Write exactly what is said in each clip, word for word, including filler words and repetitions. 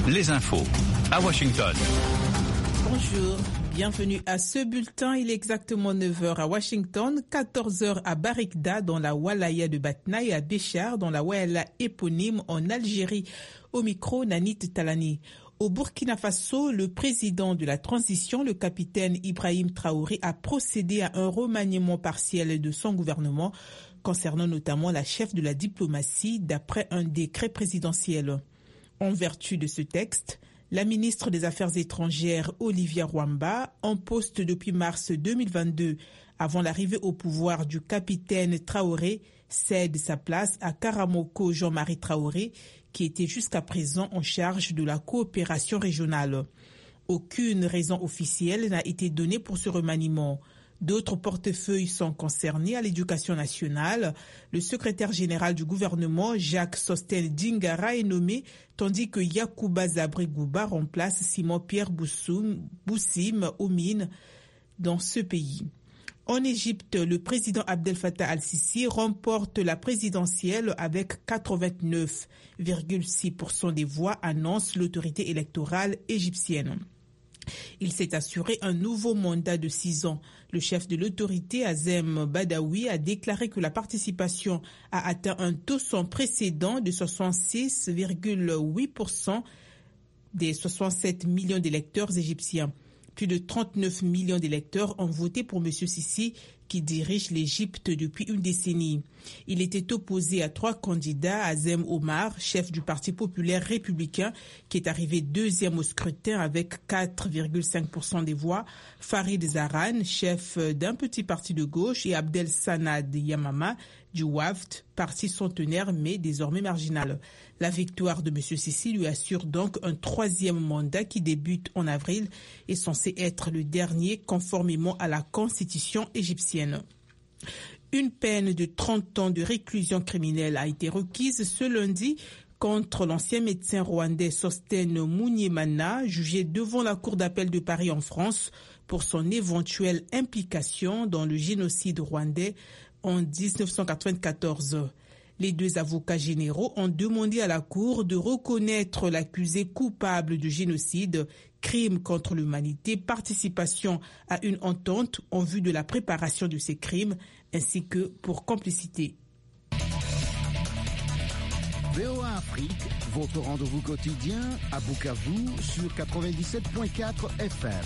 les infos à Washington. Bonjour, bienvenue à ce bulletin. Il est exactement neuf heures à Washington, quatorze heures à Barikda dans la Walaya de Batna et à Béchar dans la Walaya éponyme en Algérie. Au micro, Nanit Talani. Au Burkina Faso, le président de la transition, le capitaine Ibrahim Traoré, a procédé à un remaniement partiel de son gouvernement, concernant notamment la chef de la diplomatie, d'après un décret présidentiel. En vertu de ce texte, la ministre des Affaires étrangères, Olivia Rwamba, en poste depuis mars deux mille vingt-deux, avant l'arrivée au pouvoir du capitaine Traoré, cède sa place à Karamoko Jean-Marie Traoré, qui était jusqu'à présent en charge de la coopération régionale. Aucune raison officielle n'a été donnée pour ce remaniement. D'autres portefeuilles sont concernés à l'éducation nationale. Le secrétaire général du gouvernement, Jacques Sostel Dingara, est nommé, tandis que Yacouba Zabri-Gouba remplace Simon-Pierre Boussoum, Boussim Omine dans ce pays. En Égypte, le président Abdel Fattah al-Sisi remporte la présidentielle avec quatre-vingt-neuf virgule six pour cent des voix, annonce l'autorité électorale égyptienne. Il s'est assuré un nouveau mandat de six ans. Le chef de l'autorité, Azem Badawi, a déclaré que la participation a atteint un taux sans précédent de soixante-six virgule huit pour cent des soixante-sept millions d'électeurs égyptiens. Plus de trente-neuf millions d'électeurs ont voté pour M. Sisi, qui dirige l'Égypte depuis une décennie. Il était opposé à trois candidats, Azem Omar, chef du Parti populaire républicain, qui est arrivé deuxième au scrutin avec quatre virgule cinq pour cent des voix, Farid Zaran, chef d'un petit parti de gauche, et Abdel Sanad Yamama du Wafd, parti centenaire mais désormais marginal. La victoire de M. Sisi lui assure donc un troisième mandat qui débute en avril et censé être le dernier conformément à la constitution égyptienne. Une peine de trente ans de réclusion criminelle a été requise ce lundi contre l'ancien médecin rwandais Sosten Munyemana, jugé devant la Cour d'appel de Paris en France pour son éventuelle implication dans le génocide rwandais en dix-neuf cent quatre-vingt-quatorze. Les deux avocats généraux ont demandé à la Cour de reconnaître l'accusé coupable de génocide, crime contre l'humanité, participation à une entente en vue de la préparation de ces crimes, ainsi que pour complicité. V O A Afrique, votre rendez-vous quotidien à Bukavu sur quatre-vingt-dix-sept virgule quatre F M.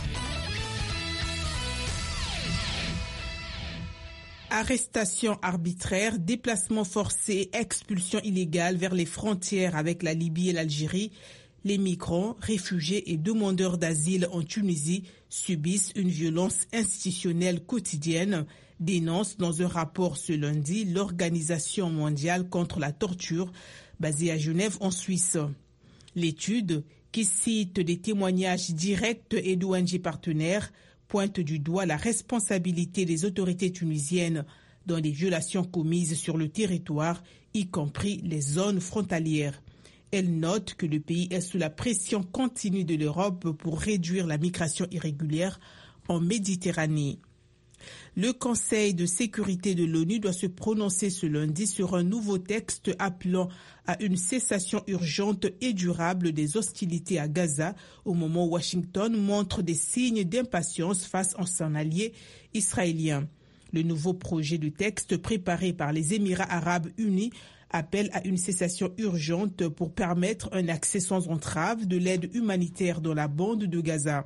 Arrestation arbitraire, déplacement forcé, expulsion illégale vers les frontières avec la Libye et l'Algérie. Les migrants, réfugiés et demandeurs d'asile en Tunisie subissent une violence institutionnelle quotidienne, dénonce dans un rapport ce lundi l'Organisation mondiale contre la torture, basée à Genève en Suisse. L'étude, qui cite des témoignages directs et d'O N G partenaires, pointe du doigt la responsabilité des autorités tunisiennes dans les violations commises sur le territoire, y compris les zones frontalières. Elle note que le pays est sous la pression continue de l'Europe pour réduire la migration irrégulière en Méditerranée. Le Conseil de sécurité de l'ONU doit se prononcer ce lundi sur un nouveau texte appelant à une cessation urgente et durable des hostilités à Gaza, au moment où Washington montre des signes d'impatience face à son allié israélien. Le nouveau projet de texte préparé par les Émirats arabes unis appelle à une cessation urgente pour permettre un accès sans entrave de l'aide humanitaire dans la bande de Gaza.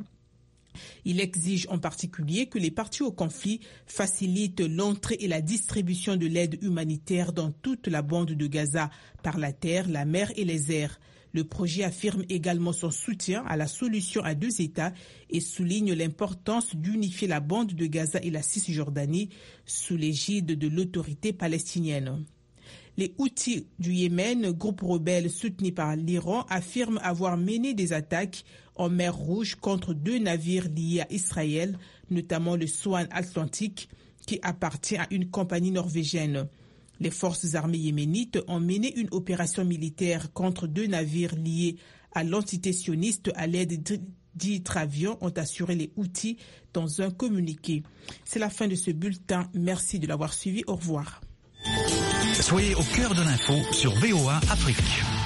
Il exige en particulier que les parties au conflit facilitent l'entrée et la distribution de l'aide humanitaire dans toute la bande de Gaza par la terre, la mer et les airs. Le projet affirme également son soutien à la solution à deux États et souligne l'importance d'unifier la bande de Gaza et la Cisjordanie sous l'égide de l'autorité palestinienne. Les Houthis du Yémen, groupe rebelle soutenu par l'Iran, affirment avoir mené des attaques en mer Rouge contre deux navires liés à Israël, notamment le Swan Atlantique, qui appartient à une compagnie norvégienne. Les forces armées yéménites ont mené une opération militaire contre deux navires liés à l'entité sioniste à l'aide d'hydravions, ont assuré les Houthis dans un communiqué. C'est la fin de ce bulletin. Merci de l'avoir suivi. Au revoir. Soyez au cœur de l'info sur V O A Afrique.